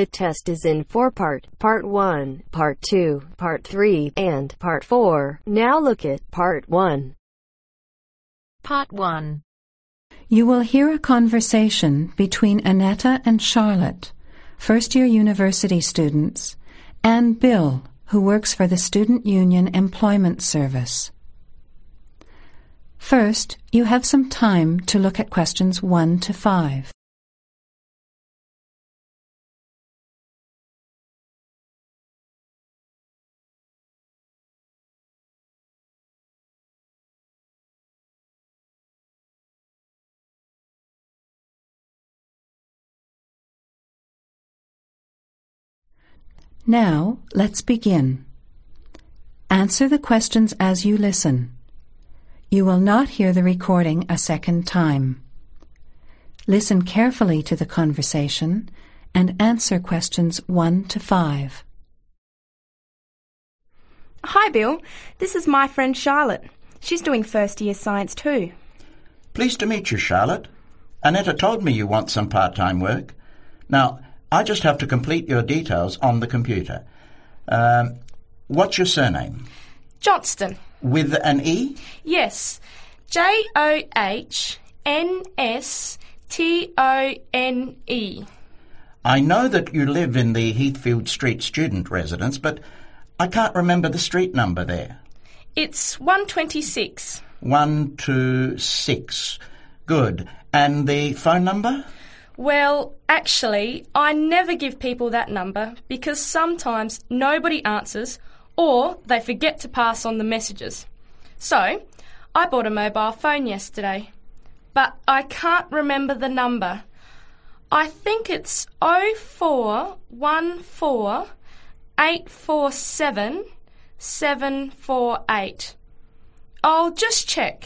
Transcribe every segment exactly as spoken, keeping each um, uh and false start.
The test is in four-part, Part one, Part two, Part three, and Part four. Now look at Part one. Part one. You will hear a conversation between Annetta and Charlotte, first-year university students, and Bill, who works for the Student Union Employment Service. First, you have some time to look at questions one to five. Now, let's begin. Answer the questions as you listen. You will not hear the recording a second time. Listen carefully to the conversation and answer questions one to five. Hi, Bill. This is my friend Charlotte. She's doing first-year science too. Pleased to meet you, Charlotte. Annetta told me you want some part-time work. Now, I just have to complete your details on the computer. Um, what's your surname? Johnston. With an E? Yes. J O H N S T O N E. I know that you live in the Heathfield Street student residence, but I can't remember the street number there. It's one twenty-six. one two six. Good. And the phone number? Well, actually, I never give people that number because sometimes nobody answers or they forget to pass on the messages. So, I bought a mobile phone yesterday, but I can't remember the number. I think it's oh four one four eight four seven seven four eight. I'll just check.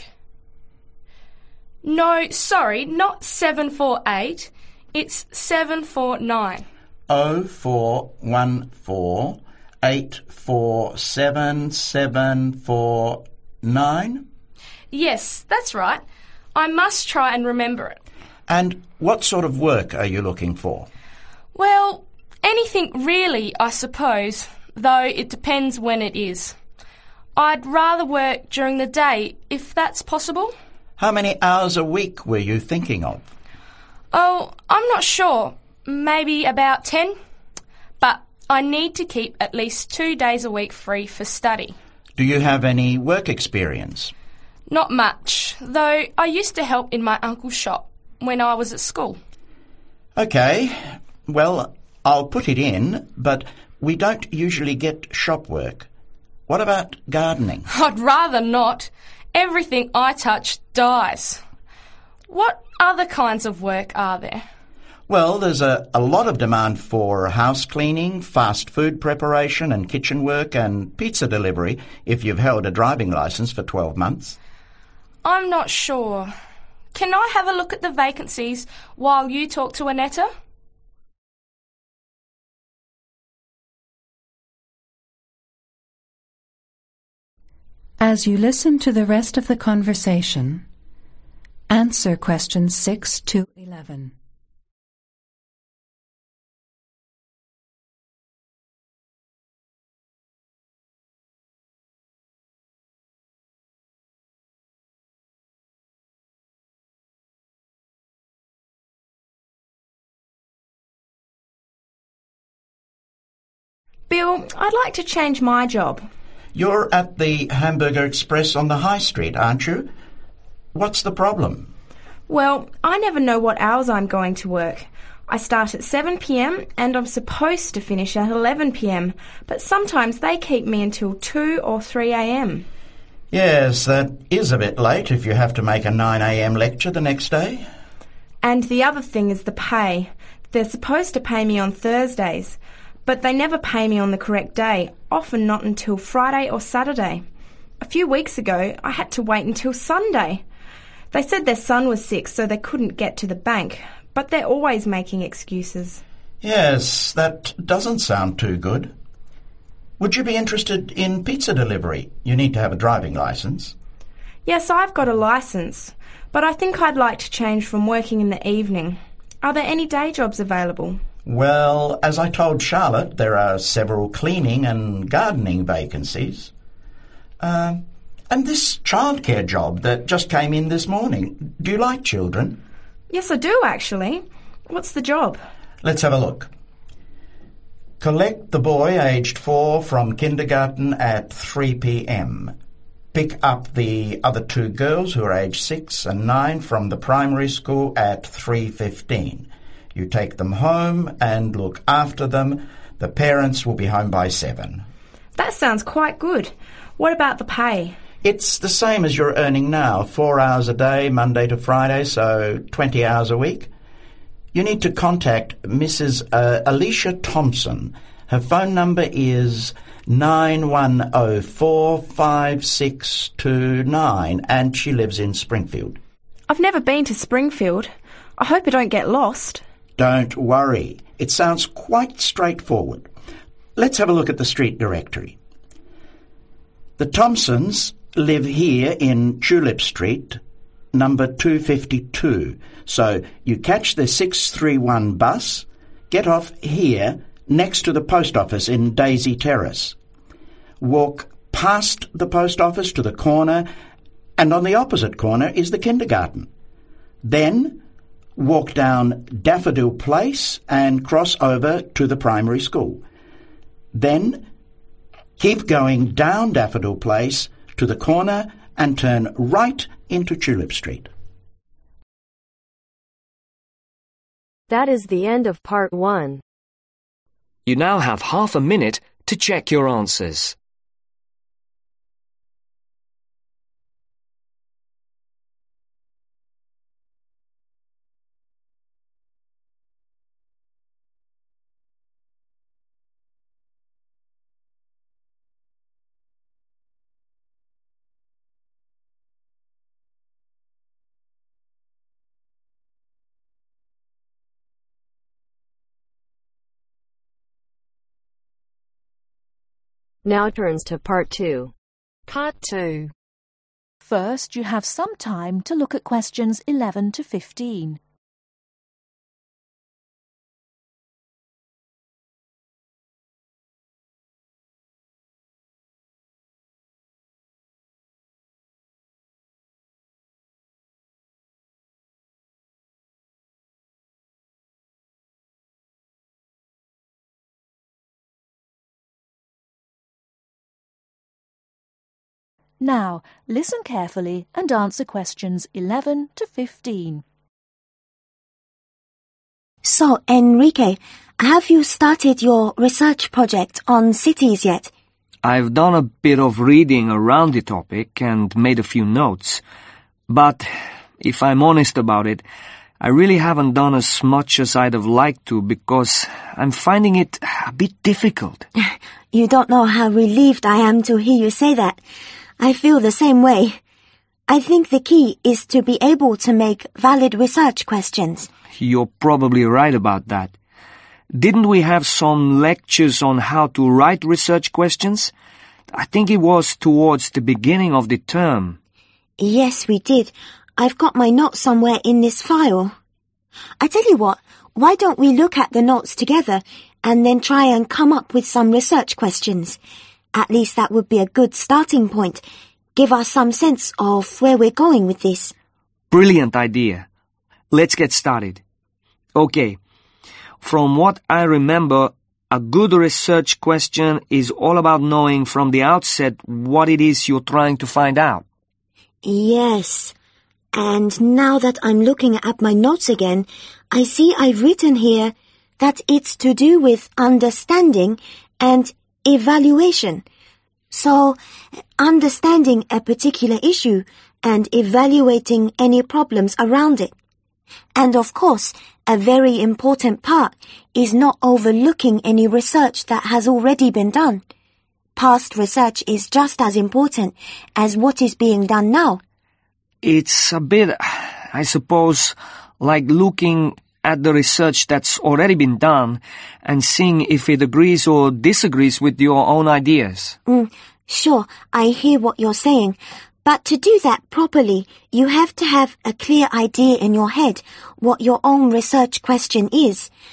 No, sorry, not seven four eight. It's seven four nine. Oh four one four eight four seven seven four nine? Yes, that's right. I must try and remember it. And what sort of work are you looking for? Well, anything really, I suppose, though it depends when it is. I'd rather work during the day, if that's possible. How many hours a week were you thinking of? Oh, I'm not sure. Maybe about ten. But I need to keep at least two days a week free for study. Do you have any work experience? Not much, though I used to help in my uncle's shop when I was at school. OK. Well, I'll put it in, but we don't usually get shop work. What about gardening? I'd rather not. Everything I touch dies. What other kinds of work are there? Well, there's a, a lot of demand for house cleaning, fast food preparation and kitchen work and pizza delivery if you've held a driving licence for twelve months. I'm not sure. Can I have a look at the vacancies while you talk to Annetta? As you listen to the rest of the conversation, answer questions six to eleven. Bill, I'd like to change my job. You're at the Hamburger Express on the High Street, aren't you? What's the problem? Well, I never know what hours I'm going to work. I start at seven p m and I'm supposed to finish at eleven p m, but sometimes they keep me until two or three a m. Yes, that is a bit late if you have to make a nine a m lecture the next day. And the other thing is the pay. They're supposed to pay me on Thursdays, but they never pay me on the correct day, often not until Friday or Saturday. A few weeks ago, I had to wait until Sunday. They said their son was sick, so they couldn't get to the bank, but they're always making excuses. Yes, that doesn't sound too good. Would you be interested in pizza delivery? You need to have a driving licence. Yes, I've got a licence, but I think I'd like to change from working in the evening. Are there any day jobs available? Well, as I told Charlotte, there are several cleaning and gardening vacancies. Um, and this childcare job that just came in this morning. Do you like children? Yes, I do, actually. What's the job? Let's have a look. Collect the boy aged four from kindergarten at three p.m. Pick up the other two girls who are aged six and nine from the primary school at three fifteen. You take them home and look after them. The parents will be home by seven. That sounds quite good. What about the pay? It's the same as you're earning now, four hours a day, Monday to Friday, so twenty hours a week. You need to contact Missus Uh, Alicia Thompson. Her phone number is nine one oh four five six two nine and she lives in Springfield. I've never been to Springfield. I hope I don't get lost. Don't worry. It sounds quite straightforward. Let's have a look at the street directory. The Thompsons live here in Tulip Street, number two fifty-two. So you catch the six three one bus, get off here next to the post office in Daisy Terrace. Walk past the post office to the corner, and on the opposite corner is the kindergarten. Then walk down Daffodil Place and cross over to the primary school. Then keep going down Daffodil Place to the corner and turn right into Tulip Street. That is the end of part one. You now have half a minute to check your answers. Now turns to part two. Part two. First, you have some time to look at questions eleven to fifteen. Now, listen carefully and answer questions eleven to fifteen. So, Enrique, have you started your research project on cities yet? I've done a bit of reading around the topic and made a few notes. But, if I'm honest about it, I really haven't done as much as I'd have liked to because I'm finding it a bit difficult. You don't know how relieved I am to hear you say that. I feel the same way. I think the key is to be able to make valid research questions. You're probably right about that. Didn't we have some lectures on how to write research questions? I think it was towards the beginning of the term. Yes, we did. I've got my notes somewhere in this file. I tell you what, why don't we look at the notes together and then try and come up with some research questions? At least that would be a good starting point. Give us some sense of where we're going with this. Brilliant idea. Let's get started. Okay. From what I remember, a good research question is all about knowing from the outset what it is you're trying to find out. Yes. And now that I'm looking at my notes again, I see I've written here that it's to do with understanding and evaluation. So, understanding a particular issue and evaluating any problems around it. And of course, a very important part is not overlooking any research that has already been done. Past research is just as important as what is being done now. It's a bit, I suppose, like looking at the research that's already been done and seeing if it agrees or disagrees with your own ideas. Mm, sure, I hear what you're saying. But to do that properly, you have to have a clear idea in your head what your own research question is.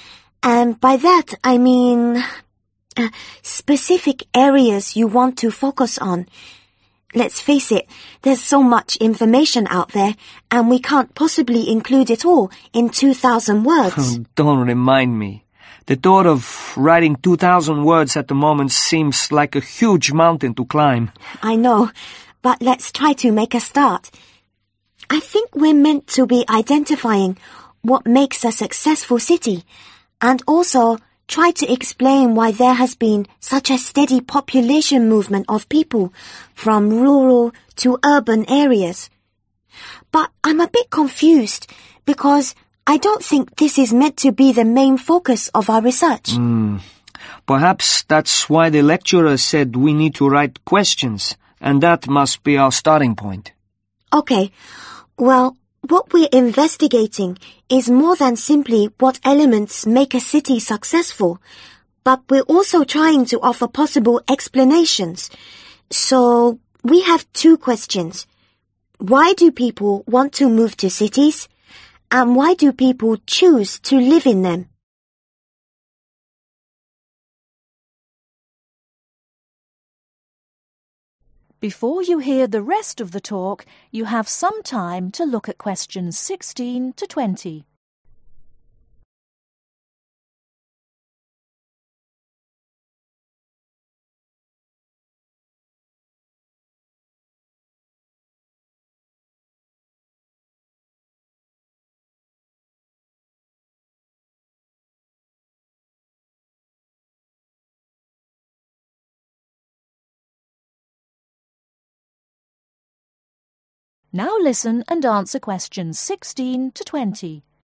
And by that I mean uh, specific areas you want to focus on. Let's face it, there's so much information out there, and we can't possibly include it all in two thousand words. Oh, don't remind me. The thought of writing two thousand words at the moment seems like a huge mountain to climb. I know, but let's try to make a start. I think we're meant to be identifying what makes a successful city, and also try to explain why there has been such a steady population movement of people from rural to urban areas. But I'm a bit confused because I don't think this is meant to be the main focus of our research. Mm. Perhaps that's why the lecturer said we need to write questions, and that must be our starting point. Okay, well, what we're investigating is more than simply what elements make a city successful, but we're also trying to offer possible explanations. So, we have two questions. Why do people want to move to cities? And why do people choose to live in them? Before you hear the rest of the talk, you have some time to look at questions sixteen to twenty. Now listen and answer questions sixteen to twenty.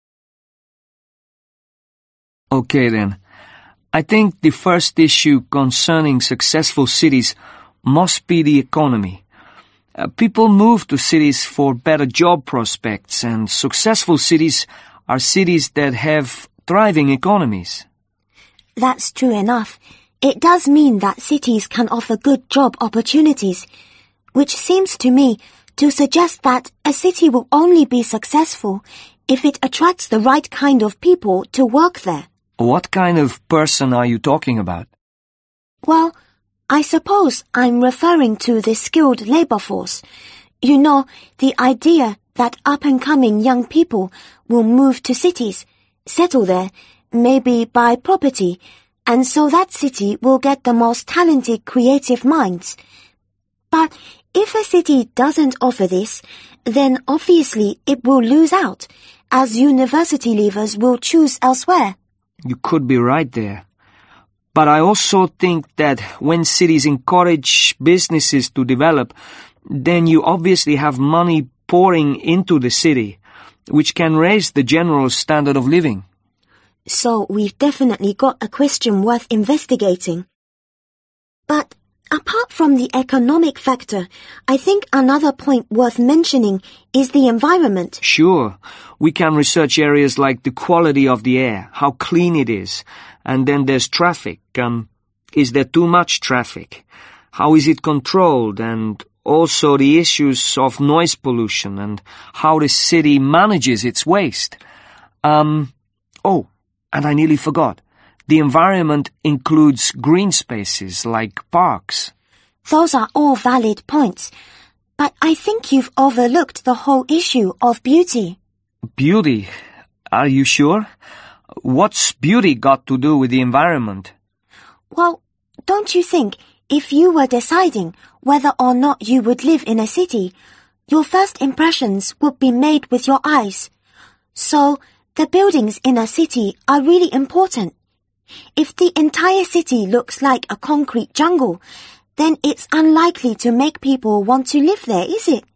Okay then. I think the first issue concerning successful cities must be the economy. Uh, people move to cities for better job prospects, and successful cities are cities that have thriving economies. That's true enough. It does mean that cities can offer good job opportunities, which seems to me to suggest that a city will only be successful if it attracts the right kind of people to work there. What kind of person are you talking about? Well, I suppose I'm referring to the skilled labor force. You know, the idea that up-and-coming young people will move to cities, settle there, maybe buy property, and so that city will get the most talented creative minds. But if a city doesn't offer this, then obviously it will lose out, as university leavers will choose elsewhere. You could be right there. But I also think that when cities encourage businesses to develop, then you obviously have money pouring into the city, which can raise the general standard of living. So we've definitely got a question worth investigating. But apart from the economic factor, I think another point worth mentioning is the environment. Sure. We can research areas like the quality of the air, how clean it is, and then there's traffic. Um, is there too much traffic? How is it controlled? And also the issues of noise pollution and how the city manages its waste. Um, oh, and I nearly forgot. The environment includes green spaces like parks. Those are all valid points, but I think you've overlooked the whole issue of beauty. Beauty? Are you sure? What's beauty got to do with the environment? Well, don't you think if you were deciding whether or not you would live in a city, your first impressions would be made with your eyes? So, the buildings in a city are really important. If the entire city looks like a concrete jungle, then it's unlikely to make people want to live there, is it?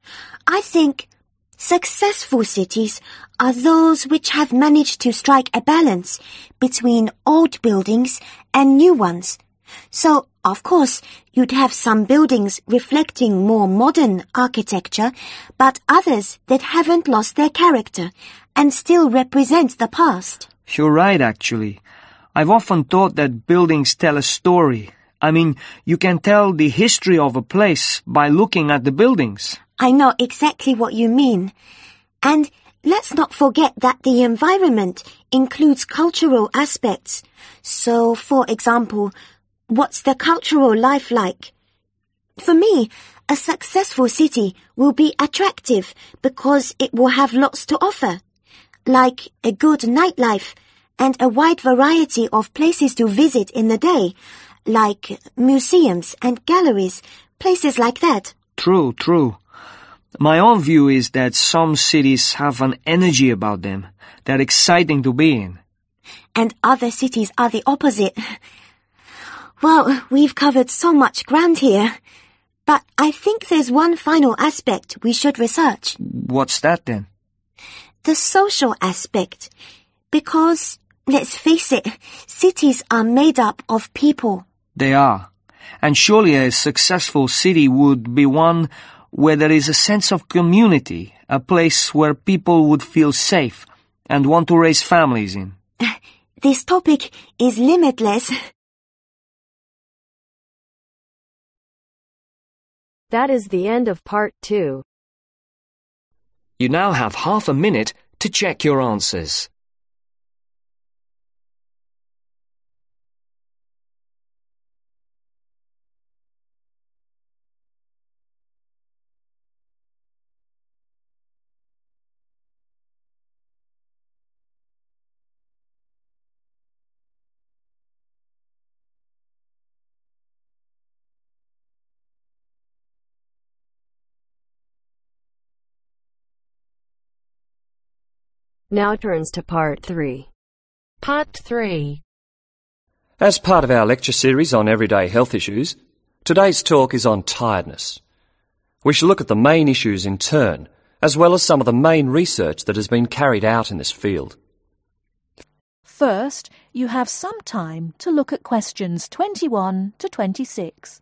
I think successful cities are those which have managed to strike a balance between old buildings and new ones. So, of course, you'd have some buildings reflecting more modern architecture, but others that haven't lost their character and still represent the past. You're right, actually. I've often thought that buildings tell a story. I mean, you can tell the history of a place by looking at the buildings. I know exactly what you mean. And let's not forget that the environment includes cultural aspects. So, for example, what's the cultural life like? For me, a successful city will be attractive because it will have lots to offer, like a good nightlife and a wide variety of places to visit in the day, like museums and galleries, places like that. True, true. My own view is that some cities have an energy about them that exciting to be in. And other cities are the opposite. Well, we've covered so much ground here. But I think there's one final aspect we should research. What's that then? The social aspect. Because, let's face it, cities are made up of people. They are. And surely a successful city would be one where there is a sense of community, a place where people would feel safe and want to raise families in. This topic is limitless. That is the end of part two. You now have half a minute to check your answers. Now turns to part three. Part three. As part of our lecture series on everyday health issues, today's talk is on tiredness. We shall look at the main issues in turn, as well as some of the main research that has been carried out in this field. First, you have some time to look at questions twenty-one to twenty-six.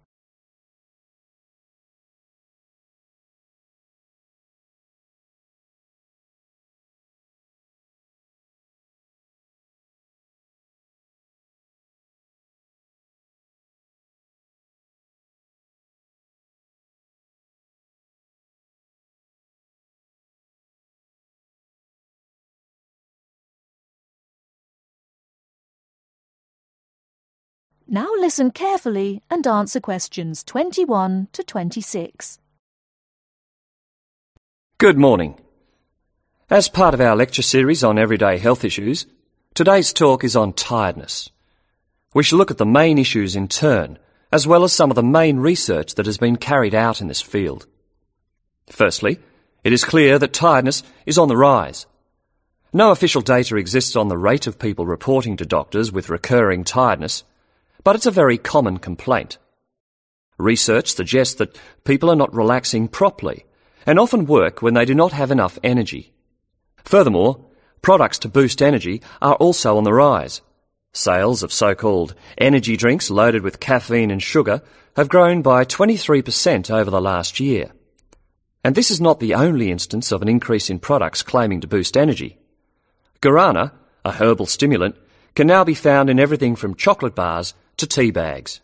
Now listen carefully and answer questions twenty-one to twenty-six. Good morning. As part of our lecture series on everyday health issues, today's talk is on tiredness. We shall look at the main issues in turn, as well as some of the main research that has been carried out in this field. Firstly, it is clear that tiredness is on the rise. No official data exists on the rate of people reporting to doctors with recurring tiredness, but it's a very common complaint. Research suggests that people are not relaxing properly and often work when they do not have enough energy. Furthermore, products to boost energy are also on the rise. Sales of so-called energy drinks loaded with caffeine and sugar have grown by twenty-three percent over the last year. And this is not the only instance of an increase in products claiming to boost energy. Guarana, a herbal stimulant, can now be found in everything from chocolate bars to tea bags.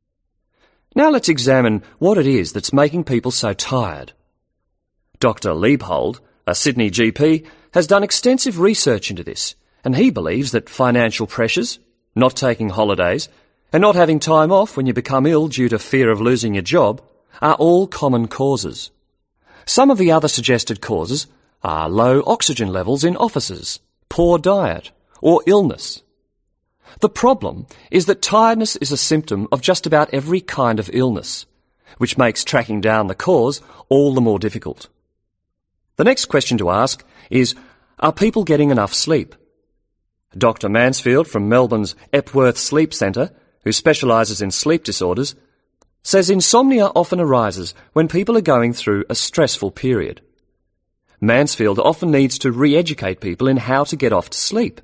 Now let's examine what it is that's making people so tired. Doctor Liebhold, a Sydney G P, has done extensive research into this, and he believes that financial pressures, not taking holidays, and not having time off when you become ill due to fear of losing your job are all common causes. Some of the other suggested causes are low oxygen levels in offices, poor diet, or illness. The problem is that tiredness is a symptom of just about every kind of illness, which makes tracking down the cause all the more difficult. The next question to ask is, are people getting enough sleep? Doctor Mansfield from Melbourne's Epworth Sleep Centre, who specialises in sleep disorders, says insomnia often arises when people are going through a stressful period. Mansfield often needs to re-educate people in how to get off to sleep.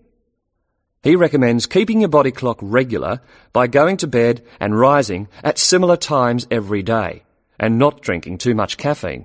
He recommends keeping your body clock regular by going to bed and rising at similar times every day, and not drinking too much caffeine.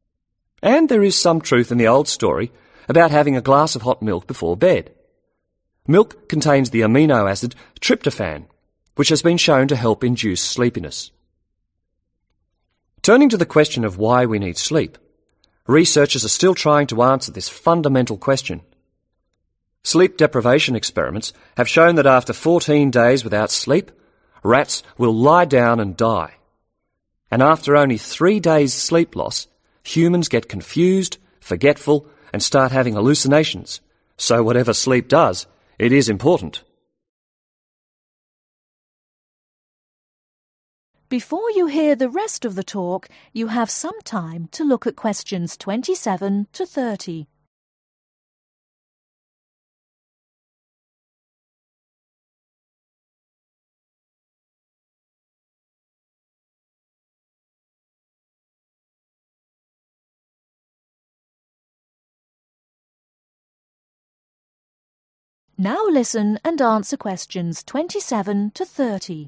And there is some truth in the old story about having a glass of hot milk before bed. Milk contains the amino acid tryptophan, which has been shown to help induce sleepiness. Turning to the question of why we need sleep, researchers are still trying to answer this fundamental question. Sleep deprivation experiments have shown that after fourteen days without sleep, rats will lie down and die. And after only three days sleep loss, humans get confused, forgetful, and start having hallucinations. So whatever sleep does, it is important. Before you hear the rest of the talk, you have some time to look at questions twenty-seven to thirty. Now listen and answer questions twenty-seven to thirty.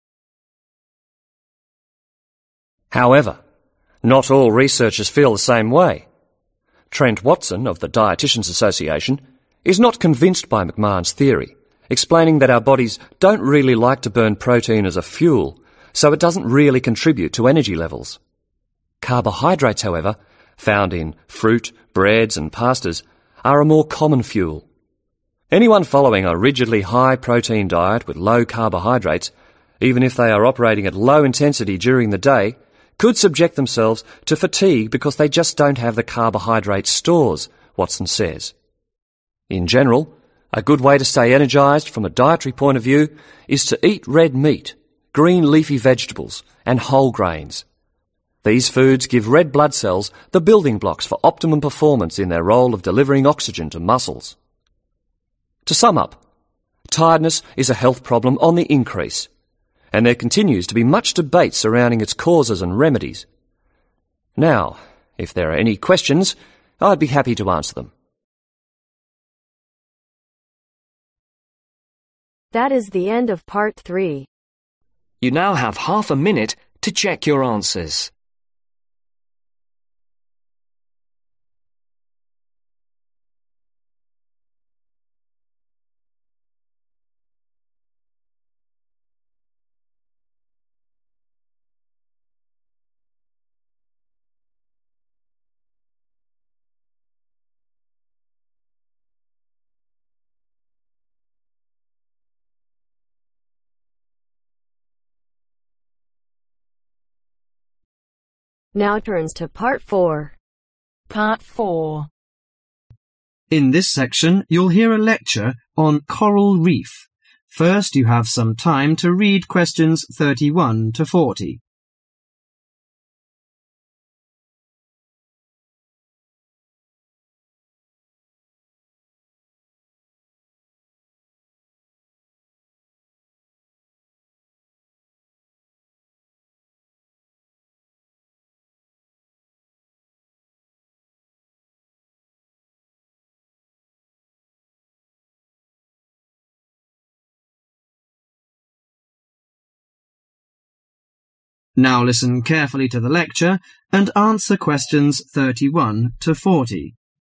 However, not all researchers feel the same way. Trent Watson of the Dietitians Association is not convinced by McMahon's theory, explaining that our bodies don't really like to burn protein as a fuel, so it doesn't really contribute to energy levels. Carbohydrates, however, found in fruit, breads and pastas, are a more common fuel. Anyone following a rigidly high-protein diet with low carbohydrates, even if they are operating at low intensity during the day, could subject themselves to fatigue because they just don't have the carbohydrate stores, Watson says. In general, a good way to stay energised from a dietary point of view is to eat red meat, green leafy vegetables and whole grains. These foods give red blood cells the building blocks for optimum performance in their role of delivering oxygen to muscles. To sum up, tiredness is a health problem on the increase, and there continues to be much debate surrounding its causes and remedies. Now, if there are any questions, I'd be happy to answer them. That is the end of part three. You now have half a minute to check your answers. Now turns to part four. Part four. In this section, you'll hear a lecture on coral reef. First, you have some time to read questions thirty-one to forty. Now listen carefully to the lecture and answer questions thirty-one to forty.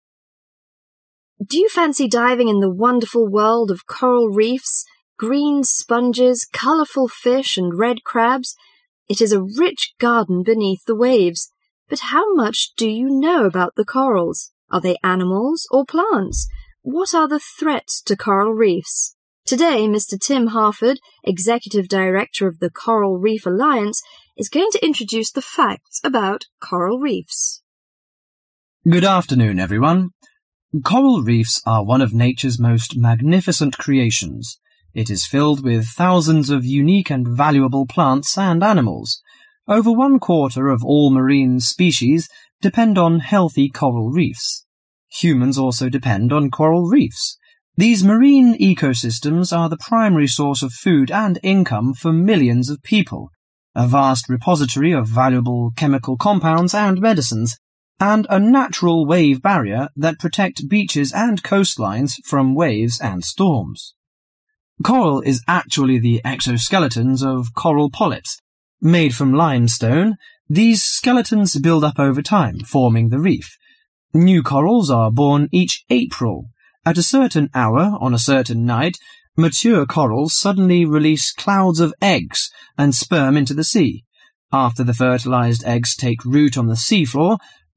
Do you fancy diving in the wonderful world of coral reefs, green sponges, colourful fish and red crabs? It is a rich garden beneath the waves. But how much do you know about the corals? Are they animals or plants? What are the threats to coral reefs? Today, Mister Tim Harford, Executive Director of the Coral Reef Alliance, is going to introduce the facts about coral reefs. Good afternoon, everyone. Coral reefs are one of nature's most magnificent creations. It is filled with thousands of unique and valuable plants and animals. Over one quarter of all marine species depend on healthy coral reefs. Humans also depend on coral reefs. These marine ecosystems are the primary source of food and income for millions of people, a vast repository of valuable chemical compounds and medicines, and a natural wave barrier that protect beaches and coastlines from waves and storms. Coral is actually the exoskeletons of coral polyps. Made from limestone, these skeletons build up over time, forming the reef. New corals are born each April. At a certain hour, on a certain night, mature corals suddenly release clouds of eggs and sperm into the sea. After the fertilized eggs take root on the seafloor,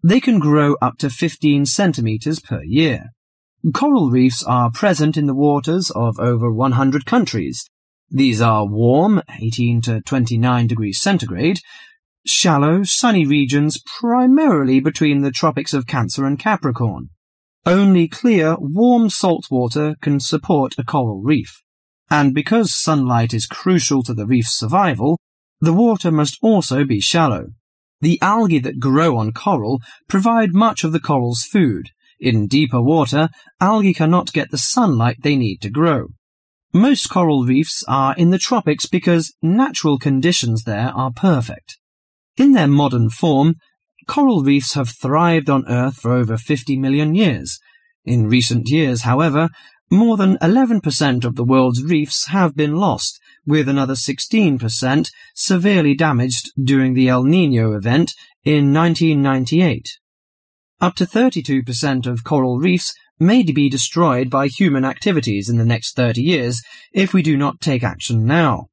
They can grow up to fifteen centimetres per year. Coral reefs are present in the waters of over one hundred countries. These are warm, eighteen to twenty-nine degrees centigrade, shallow, sunny regions primarily between the tropics of Cancer and Capricorn. Only clear, warm salt water can support a coral reef. And because sunlight is crucial to the reef's survival, the water must also be shallow. The algae that grow on coral provide much of the coral's food. In deeper water, algae cannot get the sunlight they need to grow. Most coral reefs are in the tropics because natural conditions there are perfect. In their modern form, coral reefs have thrived on Earth for over fifty million years. In recent years, however, more than eleven percent of the world's reefs have been lost, with another sixteen percent severely damaged during the El Niño event in nineteen ninety-eight. Up to thirty-two percent of coral reefs may be destroyed by human activities in the next thirty years if we do not take action now.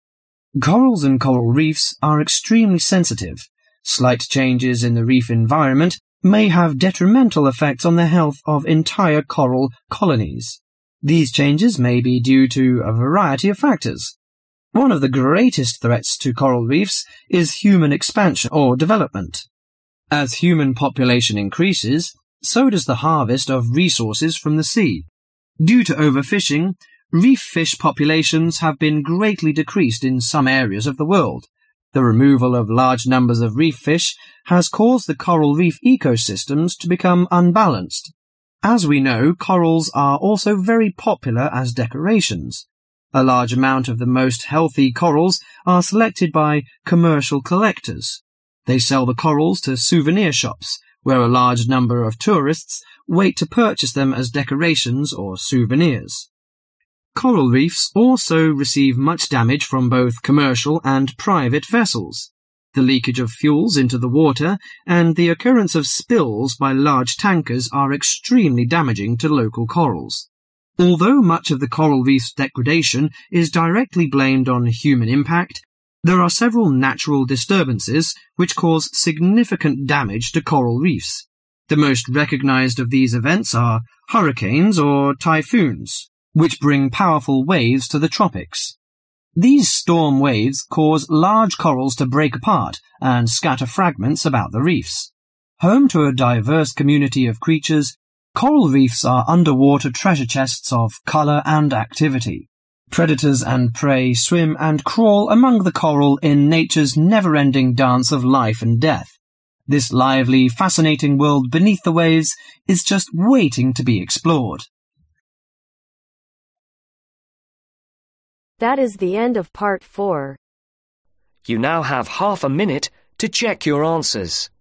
Corals and coral reefs are extremely sensitive. Slight changes in the reef environment may have detrimental effects on the health of entire coral colonies. These changes may be due to a variety of factors. One of the greatest threats to coral reefs is human expansion or development. As human population increases, so does the harvest of resources from the sea. Due to overfishing, reef fish populations have been greatly decreased in some areas of the world. The removal of large numbers of reef fish has caused the coral reef ecosystems to become unbalanced. As we know, corals are also very popular as decorations. A large amount of the most healthy corals are selected by commercial collectors. They sell the corals to souvenir shops, where a large number of tourists wait to purchase them as decorations or souvenirs. Coral reefs also receive much damage from both commercial and private vessels. The leakage of fuels into the water and the occurrence of spills by large tankers are extremely damaging to local corals. Although much of the coral reef's degradation is directly blamed on human impact, there are several natural disturbances which cause significant damage to coral reefs. The most recognized of these events are hurricanes or typhoons, which bring powerful waves to the tropics. These storm waves cause large corals to break apart and scatter fragments about the reefs. Home to a diverse community of creatures, coral reefs are underwater treasure chests of colour and activity. Predators and prey swim and crawl among the coral in nature's never-ending dance of life and death. This lively, fascinating world beneath the waves is just waiting to be explored. That is the end of part four. You now have half a minute to check your answers.